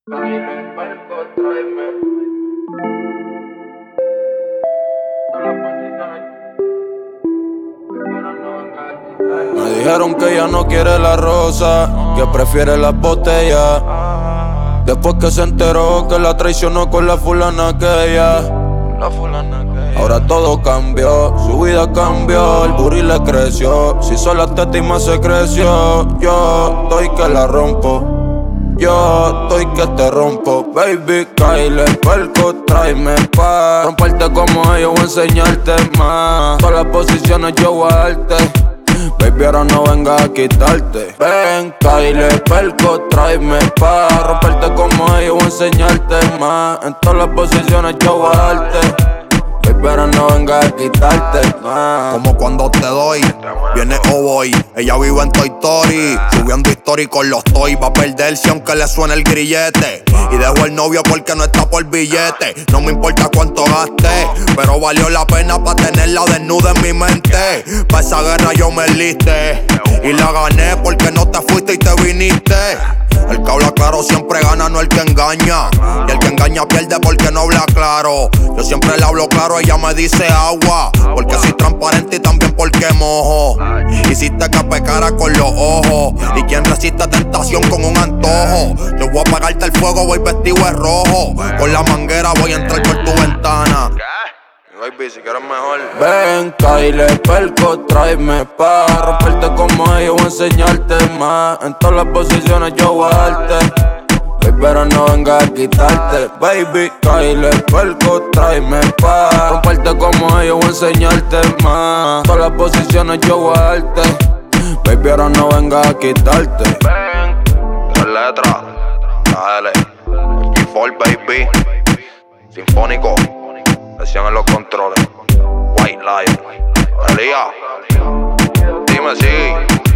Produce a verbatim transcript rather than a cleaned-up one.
Baile, palco, tráeme. Todas las posiciones, pero no venga aquí. Me dijeron que ella no quiere la rosa, que prefiere las botellas. Después que se enteró que la traicionó con la fulana aquella. La fulana aquella. Ahora todo cambió, su vida cambió, el booty le creció. Si sola teta y más se creció, yo estoy que la rompo. Yo estoy que te rompo, baby, Kyle, perco, tráeme pa' romperte como ellos, voy a enseñarte más. Todas las posiciones yo voy a darte, baby, ahora no vengas a quitarte. Ven, Kyle, perco, tráeme pa' romperte como ellos, voy a enseñarte más. En todas las posiciones yo voy a darte, pero no venga a quitarte más. Como cuando te doy, viene o voy. Ella vive en Toy Story, subiendo story con los toys. Va a perderse aunque le suene el grillete. Y dejo el novio porque no está por billete. No me importa cuánto gaste, pero valió la pena pa' tenerla desnuda en mi mente. Pa' esa guerra yo me enlisté y la gané porque no te fuiste y te viniste. El que habla claro siempre gana, no el que engaña. Y el que engaña pierde porque no habla claro. Yo siempre le hablo claro, ella me dice agua, porque soy transparente y también porque mojo. Hiciste que pecara con los ojos, y quien resiste tentación con un antojo. Yo voy a apagarte el fuego, voy vestido de rojo. Con la manguera voy a entrar por tu ventana. Baby, si quieres mejor. Ven, Kyle, perco, tráeme pa' romperte como ellos, voy a enseñarte más. En todas las posiciones yo voy a darte, pero no vengas a quitarte. Baby, Kyle, perco, tráeme pa' romperte como ellos, voy a enseñarte más. En todas las posiciones yo voy a darte, baby, ahora no vengas a quitarte. Ven, tres letras, la L, G cuatro, baby, sinfónico. Presión en los controles. White Lion. Elías. Dime si.